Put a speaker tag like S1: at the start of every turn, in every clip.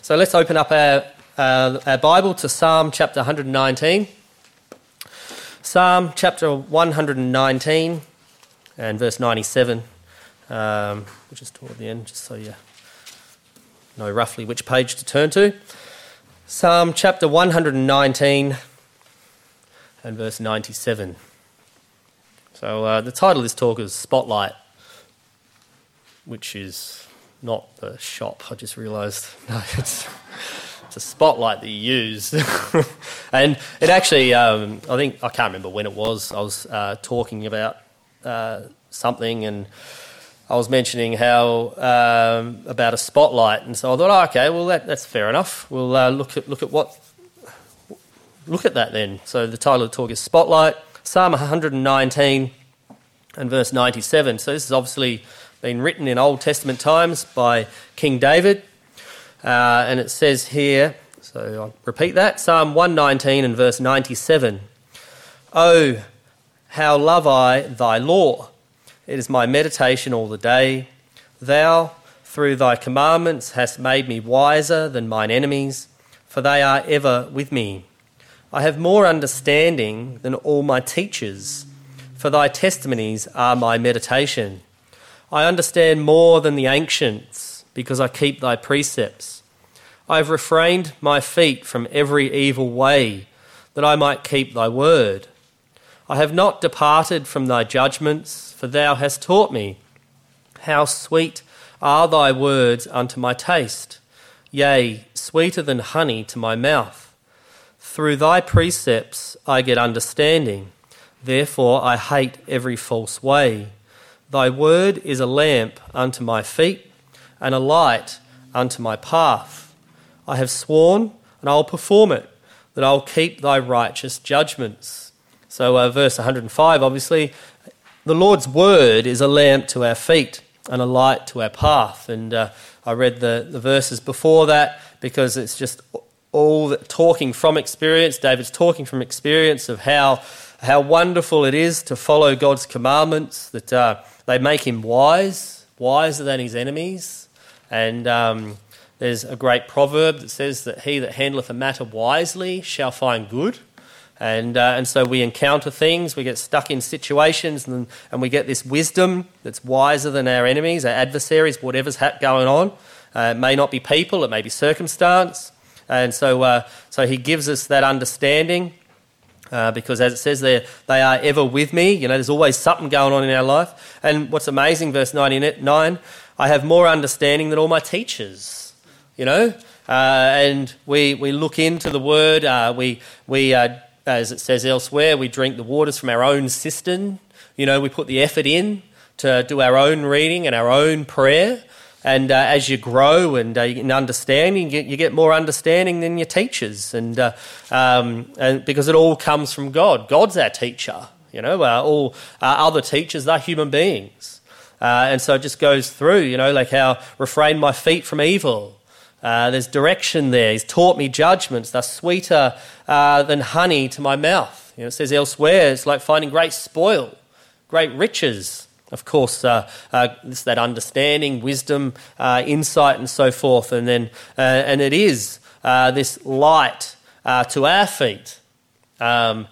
S1: So let's open up our Bible to Psalm chapter 119. Psalm chapter 119 and verse 97, which is toward the end, just so you know roughly which page to turn to. Psalm chapter 119 and verse 97. So the title of this talk is Spotlight, which is not the shop, I just realised. No, it's a spotlight that you use. And it actually, I can't remember when it was. I was talking about something, and I was mentioning how about a spotlight, and so I thought, okay, well that's fair enough. We'll look at that then. So the title of the talk is Spotlight, Psalm 119 and verse 97. So this has obviously been written in Old Testament times by King David, and it says here, so I'll repeat that, Psalm 119 and verse 97. Oh, how love I thy law! It is my meditation all the day. Thou, through thy commandments, hast made me wiser than mine enemies, for they are ever with me. I have more understanding than all my teachers, for thy testimonies are my meditation. I understand more than the ancients, because I keep thy precepts. I have refrained my feet from every evil way, that I might keep thy word. I have not departed from thy judgments, for thou hast taught me. How sweet are thy words unto my taste, yea, sweeter than honey to my mouth. Through thy precepts I get understanding, therefore I hate every false way. Thy word is a lamp unto my feet, and a light unto my path. I have sworn, and I'll perform it, that I'll keep thy righteous judgments. So verse 105, obviously, the Lord's word is a lamp to our feet and a light to our path. And I read the verses before that because it's just all talking from experience. David's talking from experience of how wonderful it is to follow God's commandments, that they make him wiser than his enemies. And there's a great proverb that says that he that handleth a matter wisely shall find good. And so we encounter things, we get stuck in situations, and we get this wisdom that's wiser than our enemies, our adversaries, whatever's going on. It may not be people, it may be circumstance. And so he gives us that understanding. Because as it says there, they are ever with me. You know, there's always something going on in our life. And what's amazing, verse 99, I have more understanding than all my teachers. You know, and we look into the word. We as it says elsewhere, we drink the waters from our own cistern. You know, we put the effort in to do our own reading and our own prayer. And as you grow and you get understanding, you get more understanding than your teachers, and because it all comes from God. God's our teacher. You know, all other teachers, they're human beings, and so it just goes through. You know, like how refrain my feet from evil. There's direction there. He's taught me judgments. They're sweeter than honey to my mouth. You know, it says elsewhere, it's like finding great spoil, great riches. Of course, it's that understanding, wisdom, insight, and so forth, and then and it is this light to our feet, and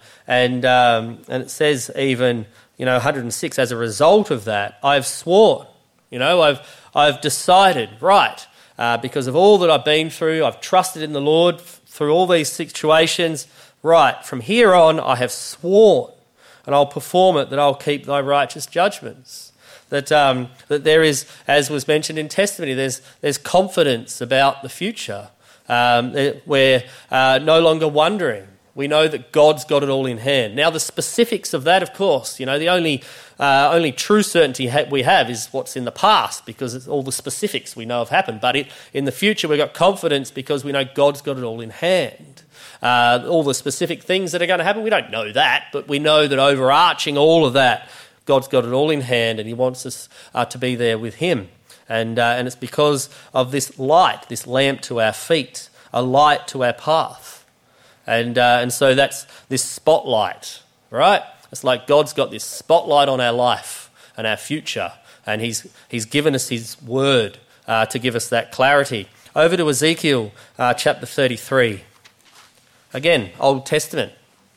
S1: it says even 106 as a result of that, I've sworn, I've decided right because of all that I've been through, I've trusted in the Lord through all these situations. Right from here on, I have sworn. And I'll perform it, that I'll keep thy righteous judgments. That there is, as was mentioned in testimony, there's confidence about the future. We're no longer wondering. We know that God's got it all in hand. Now, the specifics of that, of course, the only true certainty we have is what's in the past, because it's all the specifics we know have happened. But in the future, we've got confidence because we know God's got it all in hand. All the specific things that are going to happen, we don't know that, but we know that overarching all of that, God's got it all in hand, and he wants us to be there with him. And it's because of this light, this lamp to our feet, a light to our path. And so that's this spotlight, right? It's like God's got this spotlight on our life and our future, and he's given us his word to give us that clarity. over to Ezekiel chapter 33. Again, Old Testament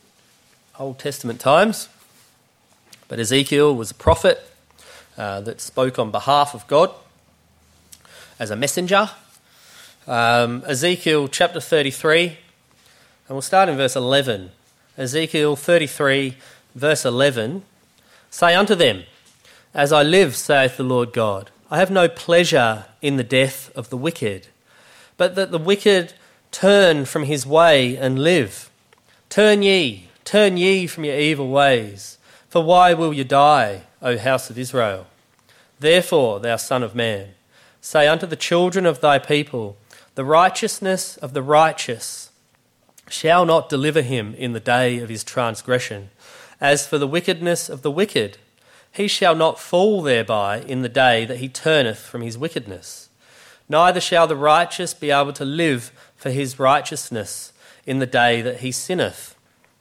S1: times. But Ezekiel was a prophet that spoke on behalf of God as a messenger. Ezekiel chapter 33, and we'll start in verse 11. Ezekiel 33, verse 11. Say unto them, As I live, saith the Lord God, I have no pleasure in the death of the wicked, but that the wicked turn from his way and live. Turn ye from your evil ways, for why will you die, O house of Israel? Therefore, thou son of man, say unto the children of thy people, the righteousness of the righteous shall not deliver him in the day of his transgression. As for the wickedness of the wicked, he shall not fall thereby in the day that he turneth from his wickedness. Neither shall the righteous be able to live for his righteousness in the day that he sinneth.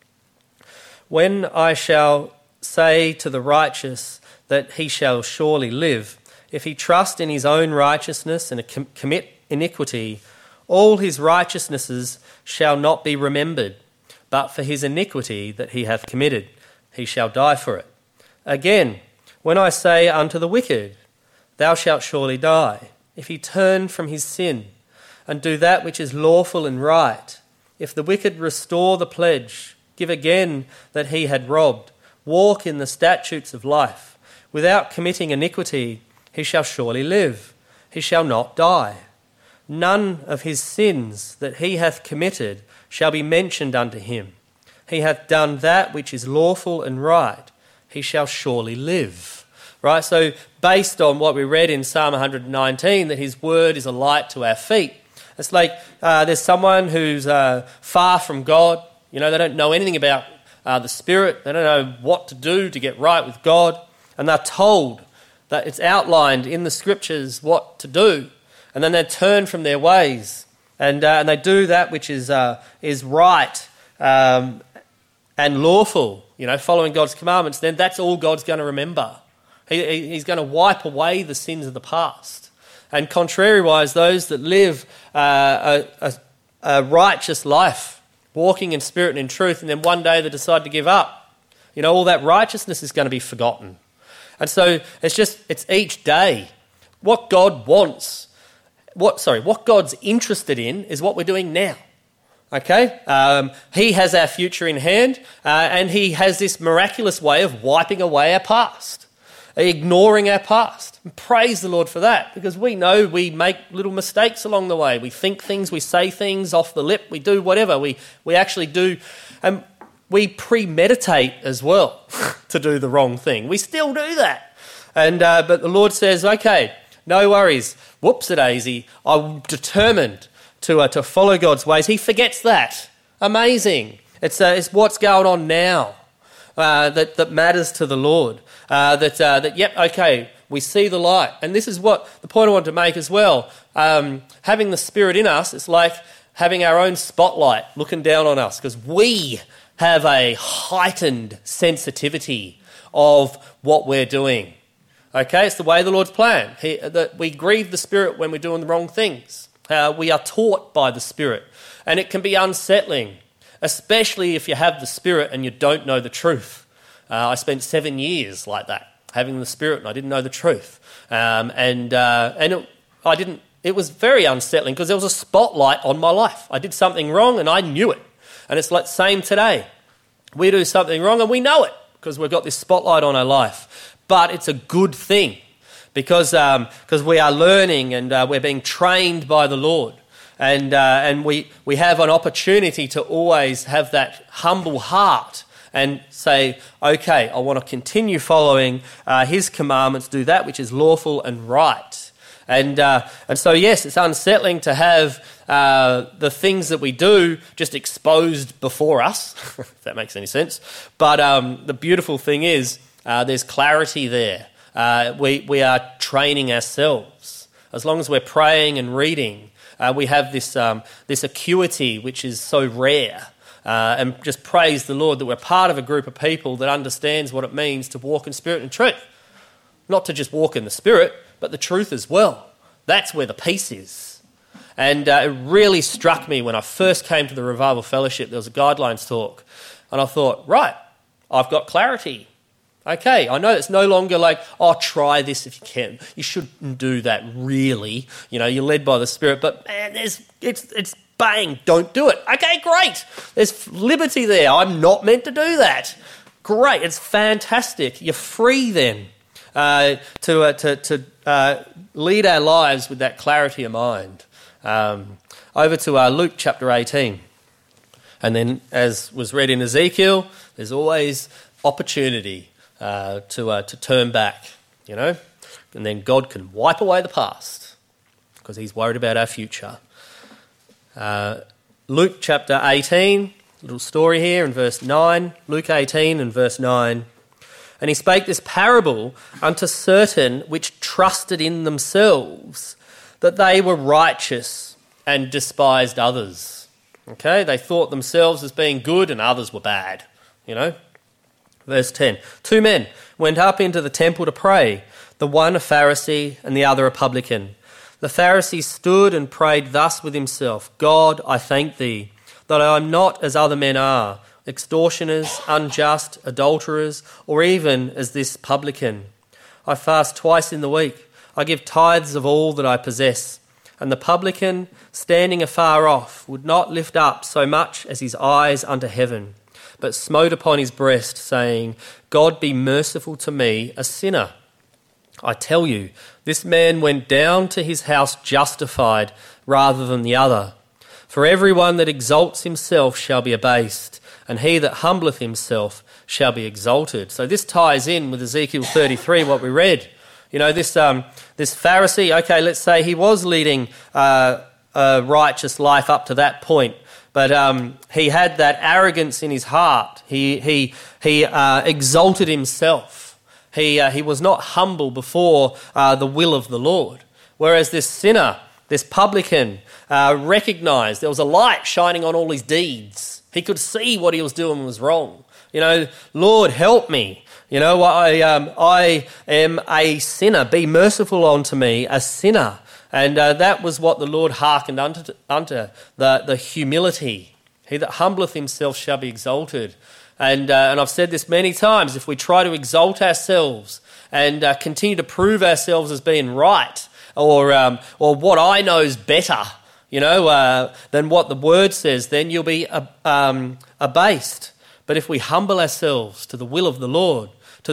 S1: When I shall say to the righteous that he shall surely live, if he trust in his own righteousness and commit iniquity, all his righteousnesses shall not be remembered, but for his iniquity that he hath committed, he shall die for it. Again, when I say unto the wicked, thou shalt surely die, if he turn from his sin, and do that which is lawful and right, if the wicked restore the pledge, give again that he had robbed, walk in the statutes of life, without committing iniquity, he shall surely live, he shall not die. None of his sins that he hath committed shall be mentioned unto him. He hath done that which is lawful and right, he shall surely live. Right, so based on what we read in Psalm 119, that his word is a light to our feet. It's like there's someone who's far from God. You know, they don't know anything about the Spirit. They don't know what to do to get right with God. And they're told that it's outlined in the Scriptures what to do. And then they turn from their ways and they do that which is right and lawful, you know, following God's commandments. Then that's all God's going to remember. He's going to wipe away the sins of the past. And contrariwise, those that live a righteous life, walking in spirit and in truth, and then one day they decide to give up, you know, all that righteousness is going to be forgotten. And so it's each day. What God wants, what God's interested in is what we're doing now. Okay? He has our future in hand, and he has this miraculous way of wiping away our past, ignoring our past. And praise the Lord for that, because we know we make little mistakes along the way. We think things, we say things off the lip, we do whatever. We actually do, and we premeditate as well to do the wrong thing. We still do that. And but the Lord says, okay, no worries, whoops-a-daisy, I'm determined to follow God's ways. He forgets that. Amazing. It's what's going on now that matters to the Lord. Yep, okay, we see the light. And this is what the point I wanted to make as well. Having the Spirit in us, it's like having our own spotlight looking down on us, because we have a heightened sensitivity of what we're doing. Okay, it's the way the Lord's planned. That we grieve the Spirit when we're doing the wrong things. We are taught by the Spirit, and it can be unsettling, especially if you have the Spirit and you don't know the truth. I spent 7 years like that, having the Spirit, and I didn't know the truth. It was very unsettling, because there was a spotlight on my life. I did something wrong and I knew it. And it's like the same today. We do something wrong and we know it, because we've got this spotlight on our life. But it's a good thing, because we are learning and we're being trained by the Lord. And we have an opportunity to always have that humble heart and say, okay, I want to continue following his commandments, do that which is lawful and right. And so, yes, it's unsettling to have the things that we do just exposed before us, if that makes any sense. But the beautiful thing is there's clarity there. We are training ourselves. As long as we're praying and reading, we have this acuity which is so rare. And just praise the Lord that we're part of a group of people that understands what it means to walk in spirit and truth. Not to just walk in the Spirit, but the truth as well. That's where the peace is. And it really struck me when I first came to the Revival Fellowship. There was a guidelines talk. And I thought, right, I've got clarity. Okay, I know it's no longer like, oh, try this if you can. You shouldn't do that, really. You know, you're led by the Spirit. But, man, it's bang, don't do it. Okay, great. There's liberty there. I'm not meant to do that. Great, it's fantastic. You're free then to lead our lives with that clarity of mind. Over to Luke chapter 18. And then, as was read in Ezekiel, there's always opportunity to turn back, you know, and then God can wipe away the past because he's worried about our future. Luke chapter 18, little story here in verse 9, Luke 18 and verse 9. And he spake this parable unto certain which trusted in themselves that they were righteous and despised others. Okay, they thought themselves as being good and others were bad, you know. Verse 10, 2 men went up into the temple to pray, the one a Pharisee and the other a publican. The Pharisee stood and prayed thus with himself, God, I thank thee, that I am not as other men are, extortioners, unjust, adulterers, or even as this publican. I fast twice in the week. I give tithes of all that I possess. And the publican, standing afar off, would not lift up so much as his eyes unto heaven, but smote upon his breast, saying, God be merciful to me, a sinner. I tell you, this man went down to his house justified rather than the other. For everyone that exalts himself shall be abased, and he that humbleth himself shall be exalted. So this ties in with Ezekiel 33, what we read. You know, this Pharisee, okay, let's say he was leading a righteous life up to that point. But he had that arrogance in his heart. He exalted himself. He was not humble before the will of the Lord. Whereas this sinner, this publican, recognised there was a light shining on all his deeds. He could see what he was doing was wrong. You know, Lord, help me. You know, I am a sinner. Be merciful unto me, a sinner. And that was what the Lord hearkened unto the humility. He that humbleth himself shall be exalted. And I've said this many times, if we try to exalt ourselves and continue to prove ourselves as being right, or what I know is better, you know, than what the Word says, then you'll be abased. But if we humble ourselves to the will of the Lord,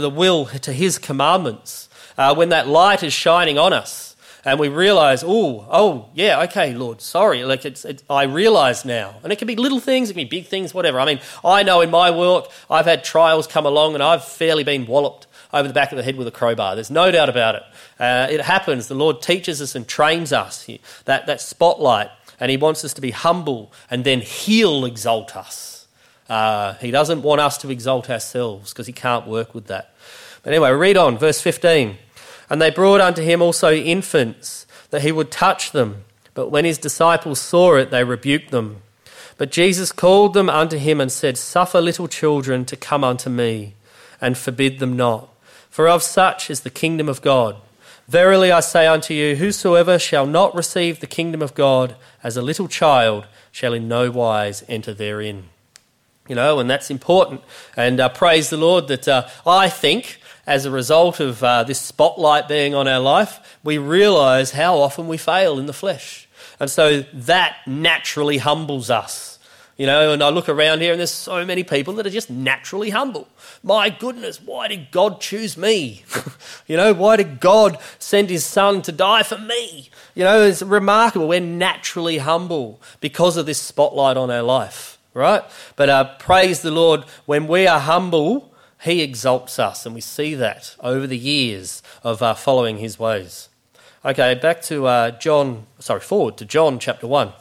S1: to his commandments, when that light is shining on us, and we realise, yeah, okay, Lord, sorry. Like I realise now. And it can be little things, it can be big things, whatever. I mean, I know in my work, I've had trials come along and I've fairly been walloped over the back of the head with a crowbar. There's no doubt about it. It happens. The Lord teaches us and trains us, that spotlight, and he wants us to be humble, and then he'll exalt us. He doesn't want us to exalt ourselves because he can't work with that. But anyway, read on, verse 15. And they brought unto him also infants, that he would touch them. But when his disciples saw it, they rebuked them. But Jesus called them unto him and said, Suffer little children to come unto me, and forbid them not. For of such is the kingdom of God. Verily I say unto you, whosoever shall not receive the kingdom of God as a little child shall in no wise enter therein. You know, and that's important. And praise the Lord that I think, as a result of this spotlight being on our life, we realise how often we fail in the flesh. And so that naturally humbles us. You know, and I look around here and there's so many people that are just naturally humble. My goodness, why did God choose me? You know, why did God send his son to die for me? You know, it's remarkable. We're naturally humble because of this spotlight on our life, right? But praise the Lord, when we are humble, he exalts us, and we see that over the years of following his ways. Okay, back to forward to John chapter 1.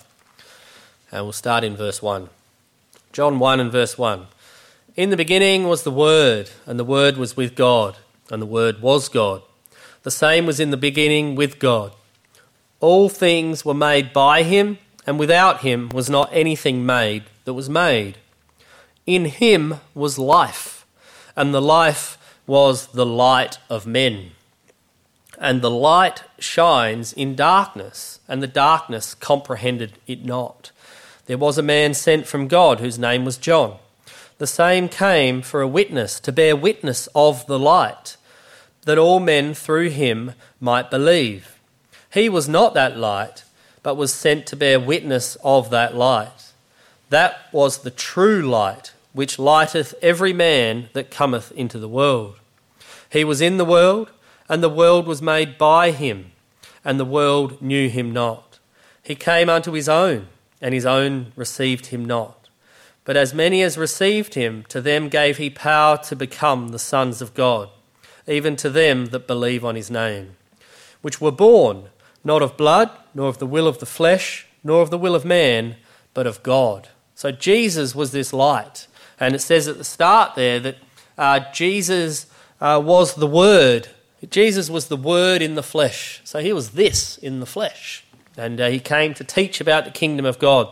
S1: And we'll start in verse 1. John 1 and verse 1. In the beginning was the Word, and the Word was with God, and the Word was God. The same was in the beginning with God. All things were made by him, and without him was not anything made that was made. In him was life, and the life was the light of men. And the light shines in darkness, and the darkness comprehended it not. There was a man sent from God whose name was John. The same came for a witness, to bear witness of the light, that all men through him might believe. He was not that light, but was sent to bear witness of that light. That was the true light, which lighteth every man that cometh into the world. He was in the world, and the world was made by him, and the world knew him not. He came unto his own, and his own received him not. But as many as received him, to them gave he power to become the sons of God, even to them that believe on his name, which were born not of blood, nor of the will of the flesh, nor of the will of man, but of God. So Jesus was this light. And it says at the start there that Jesus was the Word. Jesus was the Word in the flesh. So he was this in the flesh. And he came to teach about the kingdom of God.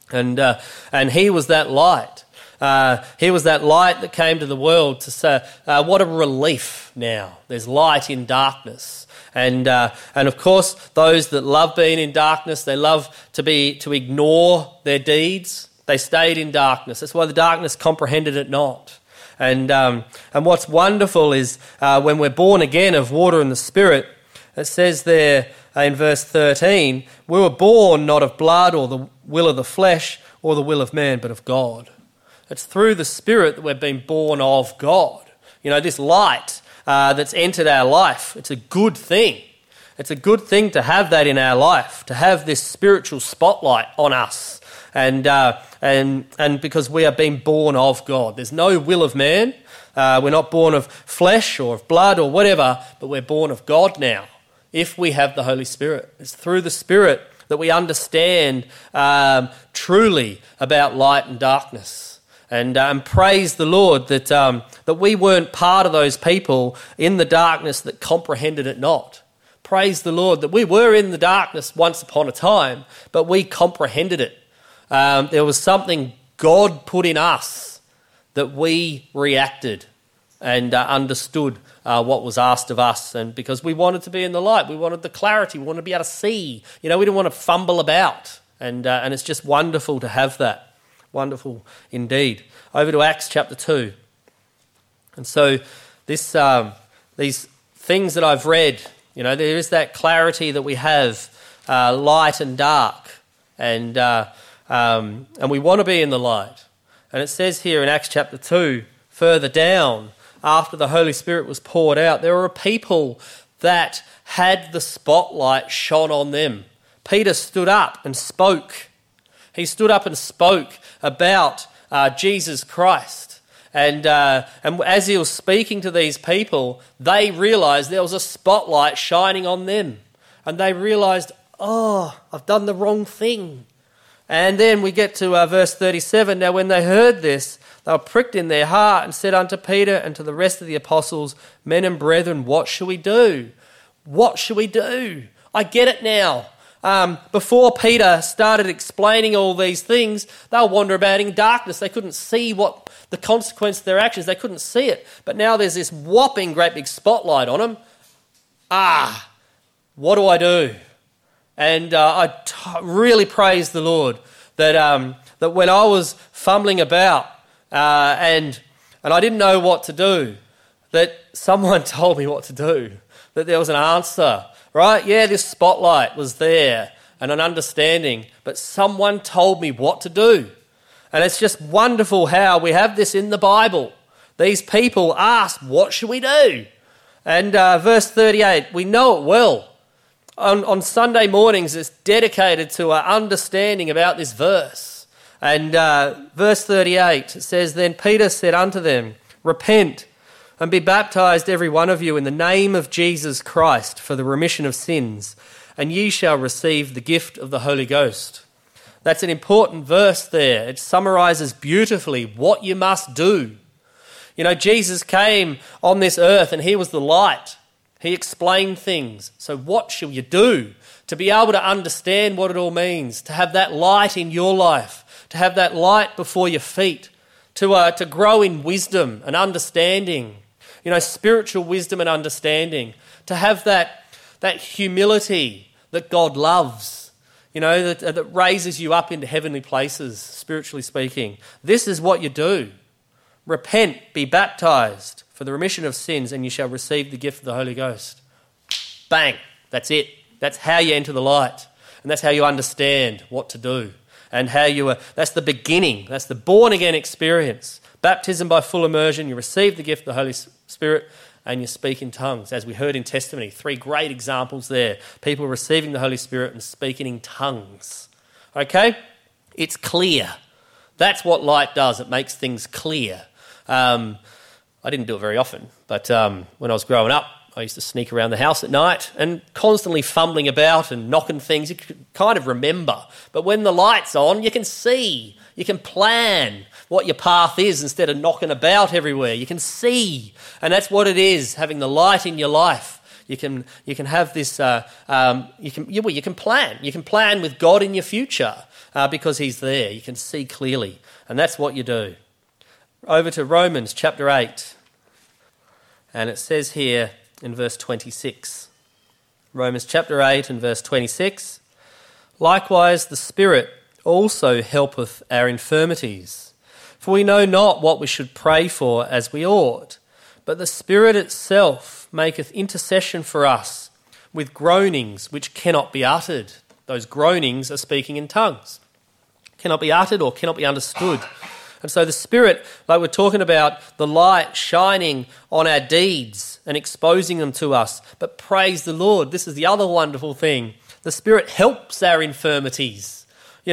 S1: And he was that light. He was that light that came to the world to say, what a relief now. There's light in darkness. And of course, those that love being in darkness, they love to ignore their deeds. They stayed in darkness. That's why the darkness comprehended it not. And what's wonderful is when we're born again of water and the Spirit, it says there in verse 13, we were born not of blood or the will of the flesh or the will of man, but of God. It's through the Spirit that we've been born of God. You know, this light that's entered our life, it's a good thing. It's a good thing to have that in our life, to have this spiritual spotlight on us. And because we are being born of God. There's no will of man. We're not born of flesh or of blood or whatever, but we're born of God now, if we have the Holy Spirit. It's through the Spirit that we understand truly about light and darkness. And praise the Lord that we weren't part of those people in the darkness that comprehended it not. Praise the Lord that we were in the darkness once upon a time, but we comprehended it. There was something God put in us that we reacted and understood what was asked of us. And because we wanted to be in the light, we wanted the clarity, we wanted to be able to see. You know, we didn't want to fumble about. And it's just wonderful to have that. Wonderful indeed. Over to Acts chapter 2. And so these things that I've read, you know, there is that clarity that we have, light and dark. And we want to be in the light. And it says here in Acts chapter 2, further down, after the Holy Spirit was poured out, there were people that had the spotlight shone on them. Peter stood up and spoke. He stood up and spoke about Jesus Christ. And as he was speaking to these people, they realised there was a spotlight shining on them. And they realised, oh, I've done the wrong thing. And then we get to verse 37. Now when they heard this, they were pricked in their heart and said unto Peter and to the rest of the apostles, men and brethren, what shall we do? What shall we do? I get it now. Before Peter started explaining all these things, they were wandering about in darkness. They couldn't see what the consequence of their actions. They couldn't see it. But now there's this whopping great big spotlight on them. What do I do? And I really praise the Lord that when I was fumbling about and I didn't know what to do, that someone told me what to do, that there was an answer, right? Yeah, this spotlight was there and an understanding, but someone told me what to do. And it's just wonderful how we have this in the Bible. These people asked, what should we do? And verse 38, we know it well. On Sunday mornings, it's dedicated to our understanding about this verse. And verse 38, it says, then Peter said unto them, repent and be baptized every one of you in the name of Jesus Christ for the remission of sins, and ye shall receive the gift of the Holy Ghost. That's an important verse there. It summarises beautifully what you must do. You know, Jesus came on this earth and he was the light. He explained things. So what shall you do to be able to understand what it all means, to have that light in your life, to have that light before your feet, to grow in wisdom and understanding, you know, spiritual wisdom and understanding, to have that that humility that God loves, that raises you up into heavenly places, spiritually speaking. This is what you do. Repent, be baptized for the remission of sins, and you shall receive the gift of the Holy Ghost. Bang, that's it. That's how you enter the light, and that's how you understand what to do, and that's the beginning, that's the born-again experience. Baptism by full immersion, you receive the gift of the Holy Spirit, and you speak in tongues. As we heard in testimony, 3 great examples there. People receiving the Holy Spirit and speaking in tongues. Okay? It's clear. That's what light does. It makes things clear. I didn't do it very often, but when I was growing up, I used to sneak around the house at night and constantly fumbling about and knocking things. You could kind of remember. But when the light's on, you can see. You can plan what your path is instead of knocking about everywhere. You can see. And that's what it is, having the light in your life. You can have this, you can plan. You can plan with God in your future because he's there. You can see clearly. And that's what you do. Over to Romans chapter 8. And it says here, in verse 26. Romans chapter 8 and verse 26. Likewise the Spirit also helpeth our infirmities. For we know not what we should pray for as we ought, but the Spirit itself maketh intercession for us with groanings which cannot be uttered. Those groanings are speaking in tongues. Cannot be uttered or cannot be understood. And so the Spirit, like we're talking about, the light shining on our deeds and exposing them to us. But praise the Lord, this is the other wonderful thing. The Spirit helps our infirmities.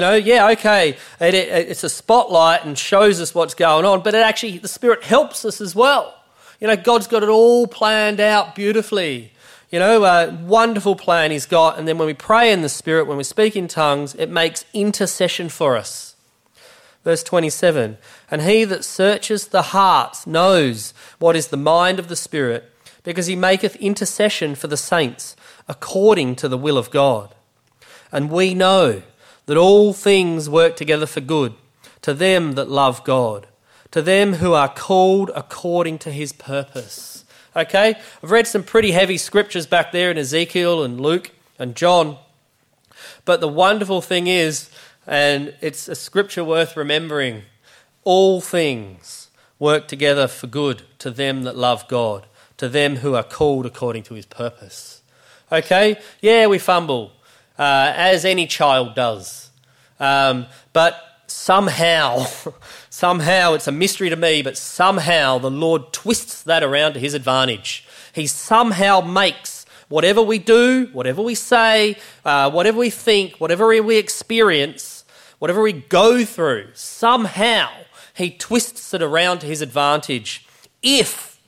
S1: It's a spotlight and shows us what's going on, but the Spirit helps us as well. God's got it all planned out beautifully. A wonderful plan he's got. And then when we pray in the Spirit, when we speak in tongues, it makes intercession for us. Verse 27, and he that searches the hearts knows what is the mind of the Spirit, because he maketh intercession for the saints according to the will of God. And we know that all things work together for good to them that love God, to them who are called according to his purpose. Okay, I've read some pretty heavy scriptures back there in Ezekiel and Luke and John, but the wonderful thing is, and it's a scripture worth remembering, all things work together for good to them that love God, to them who are called according to his purpose. Okay? Yeah, we fumble, as any child does. But somehow, it's a mystery to me, but somehow the Lord twists that around to his advantage. He somehow makes whatever we do, whatever we say, whatever we think, whatever we experience, whatever we go through, somehow he twists it around to his advantage. If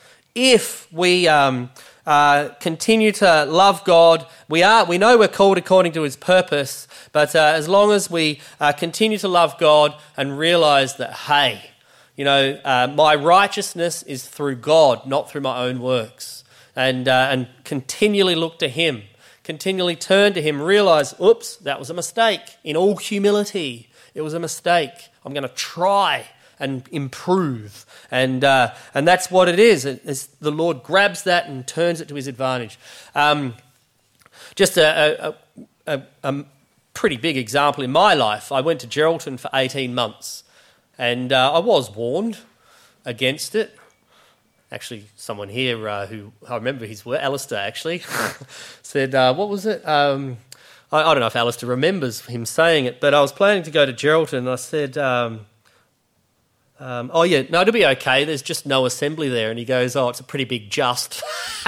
S1: we continue to love God, we know we're called according to his purpose, but as long as we continue to love God and realise that, hey, my righteousness is through God, not through my own works, and continually look to him, continually turn to him, realise, oops, that was a mistake. In all humility, it was a mistake. I'm going to try and improve. And that's what it is. The Lord grabs that and turns it to his advantage. Just a pretty big example in my life. I went to Geraldton for 18 months and I was warned against it. Actually, someone here who I remember his word, Alistair actually, said, what was it? I don't know if Alistair remembers him saying it, but I was planning to go to Geraldton and I said, it'll be okay. There's just no assembly there. And he goes, it's a pretty big just.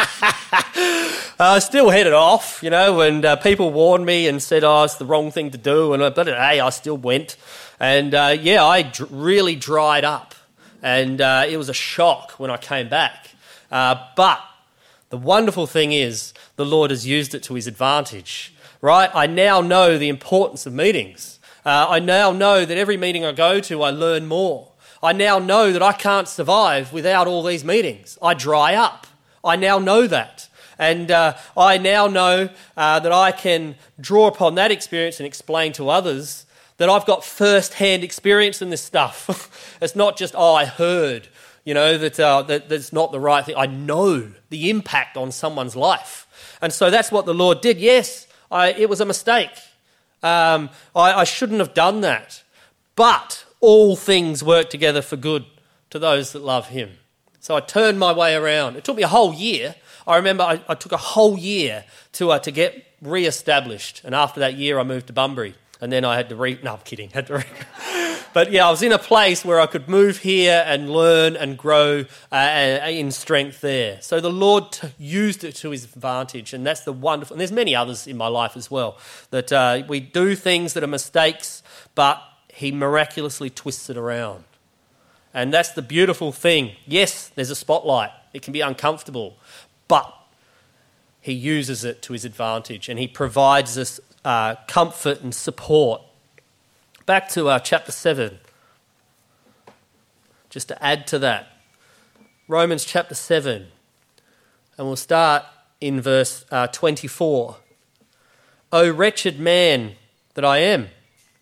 S1: I still headed off, and people warned me and said, it's the wrong thing to do. But hey, I still went. And I really dried up. And it was a shock when I came back. But the wonderful thing is the Lord has used it to his advantage, right? I now know the importance of meetings. I now know that every meeting I go to, I learn more. I now know that I can't survive without all these meetings. I dry up. I now know that. And I now know that I can draw upon that experience and explain to others that I've got first-hand experience in this stuff. It's not just, I heard, that's not the right thing. I know the impact on someone's life. And so that's what the Lord did. Yes, it was a mistake. I shouldn't have done that. But all things work together for good to those that love him. So I turned my way around. It took me a whole year. I remember I took a whole year to get re-established. And after that year, I moved to Bunbury. And then I had to no, I'm kidding. But yeah, I was in a place where I could move here and learn and grow in strength there. So the Lord used it to his advantage, and that's the wonderful. And there's many others in my life as well, that we do things that are mistakes, but he miraculously twists it around. And that's the beautiful thing. Yes, there's a spotlight. It can be uncomfortable, but he uses it to his advantage, and he provides us comfort and support. Back to chapter 7, just to add to that. Romans chapter 7, and we'll start in verse 24. O wretched man that I am,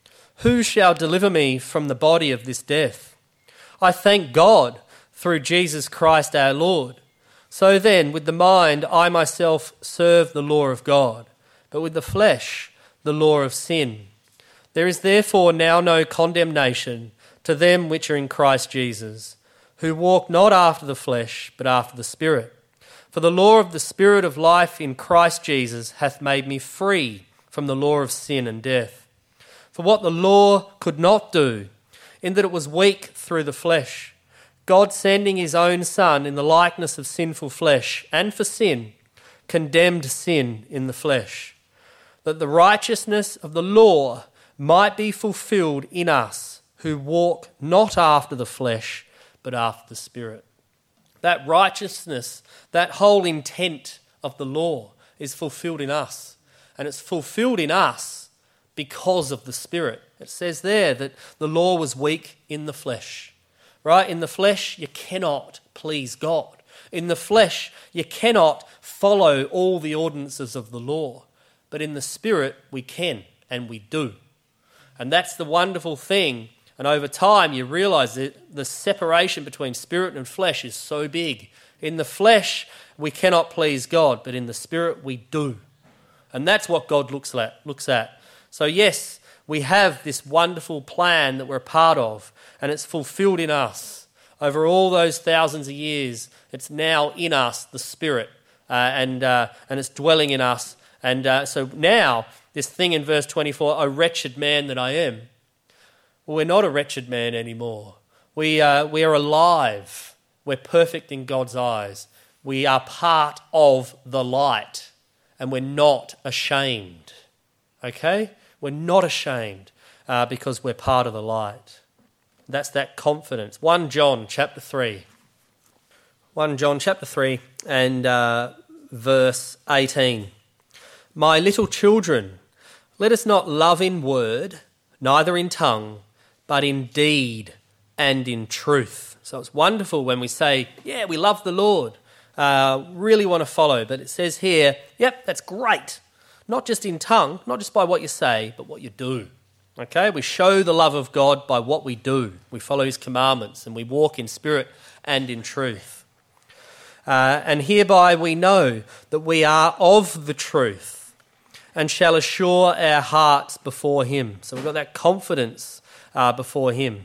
S1: who shall deliver me from the body of this death? I thank God through Jesus Christ our Lord. So then, with the mind I myself serve the law of God, but with the flesh the law of sin. There is therefore now no condemnation to them which are in Christ Jesus, who walk not after the flesh, but after the Spirit. For the law of the Spirit of life in Christ Jesus hath made me free from the law of sin and death. For what the law could not do, in that it was weak through the flesh, God sending his own Son in the likeness of sinful flesh, and for sin, condemned sin in the flesh, that the righteousness of the law might be fulfilled in us who walk not after the flesh, but after the Spirit. That righteousness, that whole intent of the law is fulfilled in us. And it's fulfilled in us because of the Spirit. It says there that the law was weak in the flesh. Right? In the flesh, you cannot please God. In the flesh, you cannot follow all the ordinances of the law. But in the Spirit, we can, and we do. And that's the wonderful thing. And over time, you realise that the separation between spirit and flesh is so big. In the flesh, we cannot please God, but in the Spirit, we do. And that's what God looks at. So yes, we have this wonderful plan that we're a part of, and it's fulfilled in us. Over all those thousands of years, it's now in us, the Spirit, and it's dwelling in us. And so now, this thing in verse 24, "O wretched man that I am." Well, we're not a wretched man anymore. We are alive. We're perfect in God's eyes. We are part of the light, and we're not ashamed. Okay? We're not ashamed because we're part of the light. That's that confidence. 1 John chapter 3. 1 John chapter 3 and verse 18. My little children, let us not love in word, neither in tongue, but in deed and in truth. So it's wonderful when we say, yeah, we love the Lord, really want to follow. But it says here, yep, that's great. Not just in tongue, not just by what you say, but what you do. Okay, we show the love of God by what we do. We follow his commandments and we walk in spirit and in truth. And hereby we know that we are of the truth and shall assure our hearts before him. So we've got that confidence before him.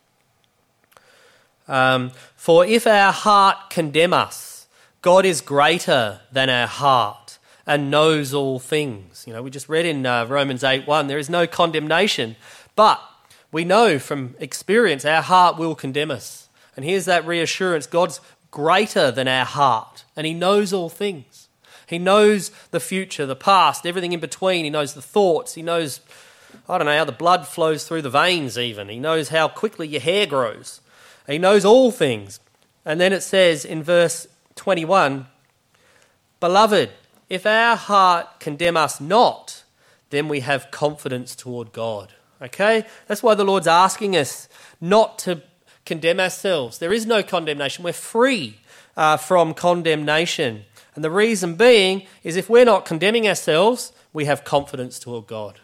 S1: For if our heart condemn us, God is greater than our heart and knows all things. You know, we just read in Romans 8:1, there is no condemnation, but we know from experience our heart will condemn us. And here's that reassurance, God's greater than our heart, and he knows all things. He knows the future, the past, everything in between. He knows the thoughts. He knows, I don't know, how the blood flows through the veins even. He knows how quickly your hair grows. He knows all things. And then it says in verse 21, Beloved, if our heart condemn us not, then we have confidence toward God. Okay? That's why the Lord's asking us not to condemn ourselves. There is no condemnation. We're free from condemnation. And the reason being is if we're not condemning ourselves, we have confidence toward God.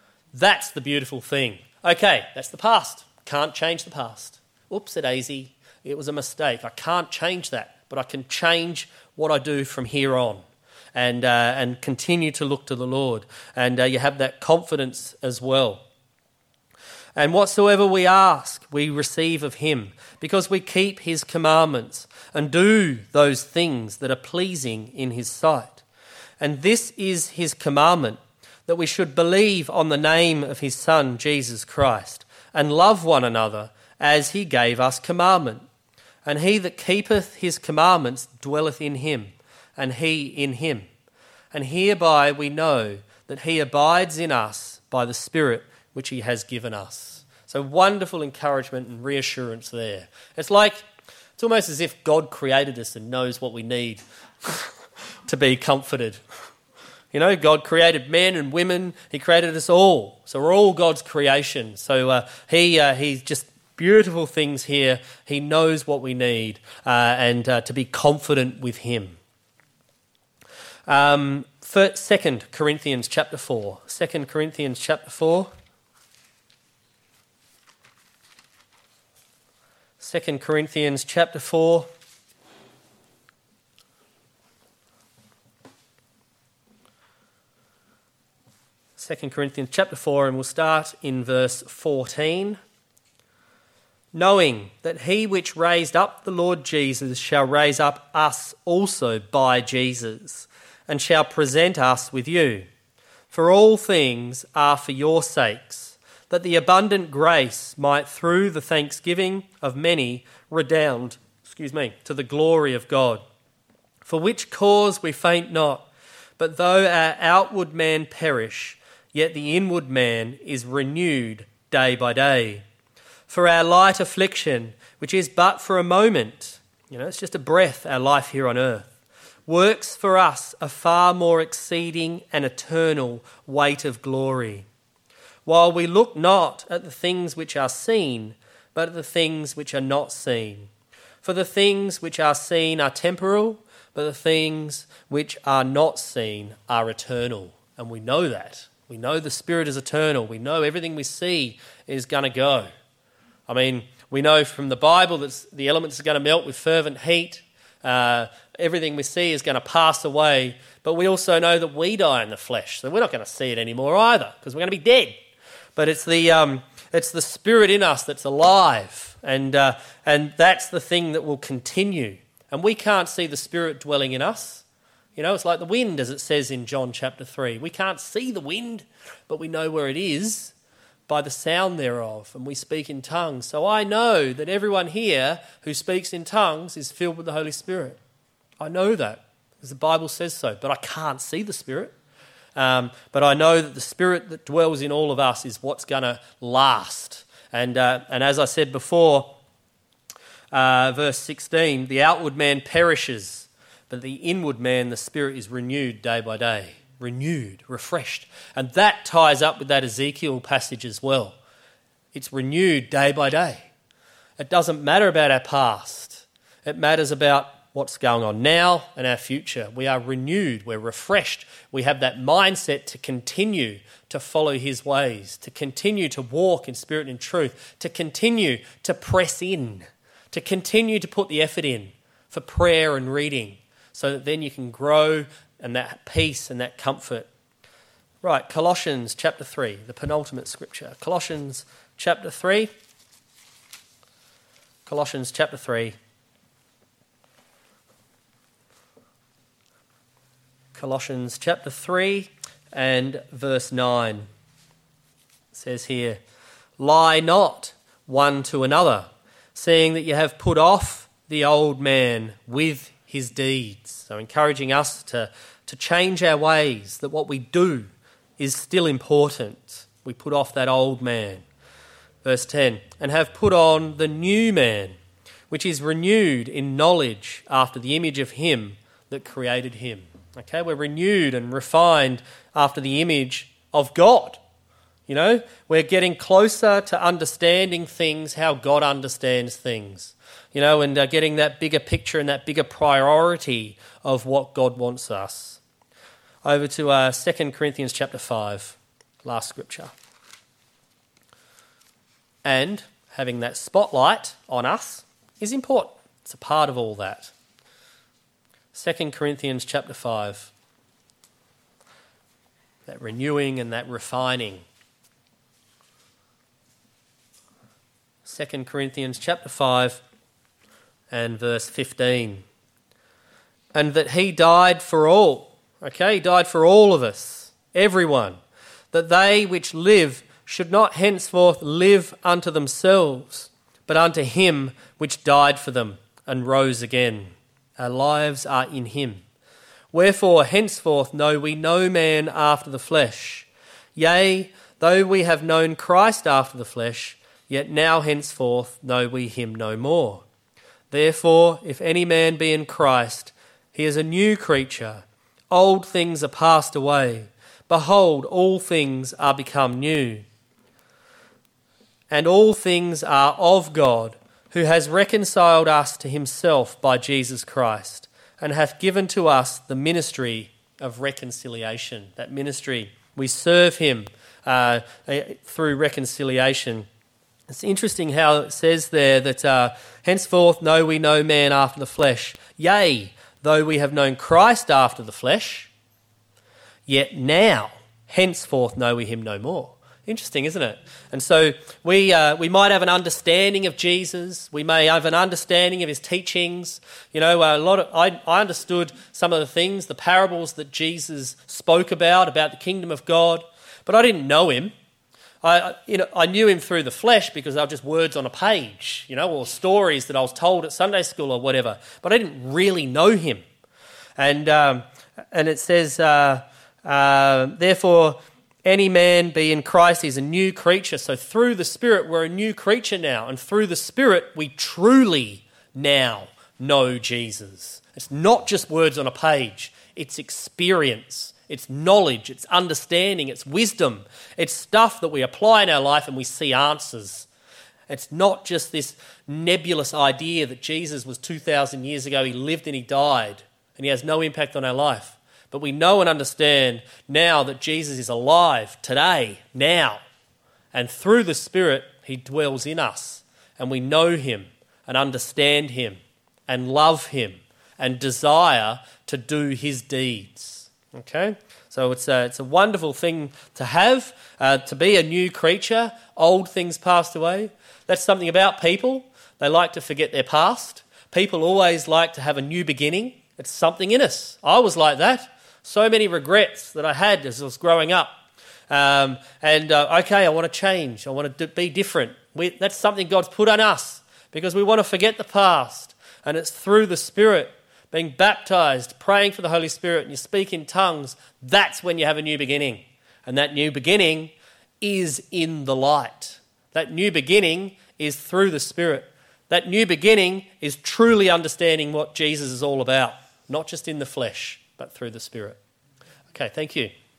S1: That's the beautiful thing. Okay, that's the past. Can't change the past. Oops, a daisy. It was a mistake. I can't change that, but I can change what I do from here on and continue to look to the Lord. And you have that confidence as well. And whatsoever we ask, we receive of him, because we keep his commandments and do those things that are pleasing in his sight. And this is his commandment, that we should believe on the name of his Son, Jesus Christ, and love one another as he gave us commandment. And he that keepeth his commandments dwelleth in him, and he in him. And hereby we know that he abides in us by the Spirit which he has given us. So wonderful encouragement and reassurance there. It's almost as if God created us and knows what we need to be comforted. You know, God created men and women. He created us all. So we're all God's creation. So he's just beautiful things here. He knows what we need and to be confident with him. 2 Corinthians chapter 4. 2 Corinthians chapter 4. 2 Corinthians chapter 4. Second Corinthians chapter 4, and we'll start in verse 14. Knowing that he which raised up the Lord Jesus shall raise up us also by Jesus, and shall present us with you. For all things are for your sakes, that the abundant grace might through the thanksgiving of many redound, to the glory of God. For which cause we faint not, but though our outward man perish, yet the inward man is renewed day by day. For our light affliction, which is but for a moment, it's just a breath, our life here on earth, works for us a far more exceeding and eternal weight of glory. While we look not at the things which are seen, but at the things which are not seen. For the things which are seen are temporal, but the things which are not seen are eternal. And we know that. We know the Spirit is eternal. We know everything we see is going to go. I mean, we know from the Bible that the elements are going to melt with fervent heat. Everything we see is going to pass away. But we also know that we die in the flesh. So we're not going to see it anymore either, because we're going to be dead. But it's the Spirit in us that's alive. And that's the thing that will continue. And we can't see the Spirit dwelling in us. It's like the wind, as it says in John chapter 3. We can't see the wind, but we know where it is by the sound thereof, and we speak in tongues. So I know that everyone here who speaks in tongues is filled with the Holy Spirit. I know that, because the Bible says so, but I can't see the Spirit. But I know that the Spirit that dwells in all of us is what's going to last. And as I said before, verse 16, the outward man perishes, but the inward man, the Spirit, is renewed day by day. Renewed, refreshed. And that ties up with that Ezekiel passage as well. It's renewed day by day. It doesn't matter about our past. It matters about what's going on now and our future. We are renewed, we're refreshed. We have that mindset to continue to follow his ways, to continue to walk in spirit and in truth, to continue to press in, to continue to put the effort in for prayer and reading, so that then you can grow and that peace and that comfort. Right, Colossians chapter 3, the penultimate scripture. Colossians chapter 3. Colossians chapter 3. Colossians chapter 3 and verse 9. It says here, lie not one to another, seeing that you have put off the old man with his deeds. So encouraging us to change our ways, that what we do is still important. We put off that old man. Verse 10, and have put on the new man, which is renewed in knowledge after the image of him that created him. Okay, we're renewed and refined after the image of God. We're getting closer to understanding things how God understands things. And getting that bigger picture and that bigger priority of what God wants us. Over to 2 Corinthians chapter 5, last scripture. And having that spotlight on us, is important. It's a part of all that. 2 Corinthians chapter 5. That renewing and that refining. 2 Corinthians chapter 5 and verse 15. And that he died for all. Okay, he died for all of us, everyone. That they which live should not henceforth live unto themselves, but unto him which died for them and rose again. Our lives are in him. Wherefore henceforth know we no man after the flesh. Yea, though we have known Christ after the flesh, yet now henceforth know we him no more. Therefore, if any man be in Christ, he is a new creature. Old things are passed away. Behold, all things are become new. And all things are of God, who has reconciled us to himself by Jesus Christ, and hath given to us the ministry of reconciliation. That ministry, we serve him through reconciliation. It's interesting how it says there that henceforth know we no man after the flesh. Yea, though we have known Christ after the flesh, yet now henceforth know we him no more. Interesting, isn't it? And so we might have an understanding of Jesus. We may have an understanding of his teachings. You know, I understood some of the things, the parables that Jesus spoke about the kingdom of God, but I didn't know him. I knew him through the flesh because they were just words on a page, or stories that I was told at Sunday school or whatever. But I didn't really know him. And it says, therefore, any man be in Christ, he's a new creature. So through the Spirit, we're a new creature now. And through the Spirit, we truly now know Jesus. It's not just words on a page. It's experience. It's knowledge. It's understanding. It's wisdom. It's stuff that we apply in our life and we see answers. It's not just this nebulous idea that Jesus was 2,000 years ago, he lived and he died, and he has no impact on our life. But we know and understand now that Jesus is alive today, now. And through the Spirit, he dwells in us. And we know him and understand him and love him and desire to do his deeds. Okay? So it's a wonderful thing to have, to be a new creature. Old things passed away. That's something about people. They like to forget their past. People always like to have a new beginning. It's something in us. I was like that. So many regrets that I had as I was growing up. Okay, I want to change. I want to be different. That's something God's put on us because we want to forget the past. And it's through the Spirit, being baptized, praying for the Holy Spirit, and you speak in tongues. That's when you have a new beginning. And that new beginning is in the light. That new beginning is through the Spirit. That new beginning is truly understanding what Jesus is all about, not just in the flesh, but through the Spirit. Okay, thank you.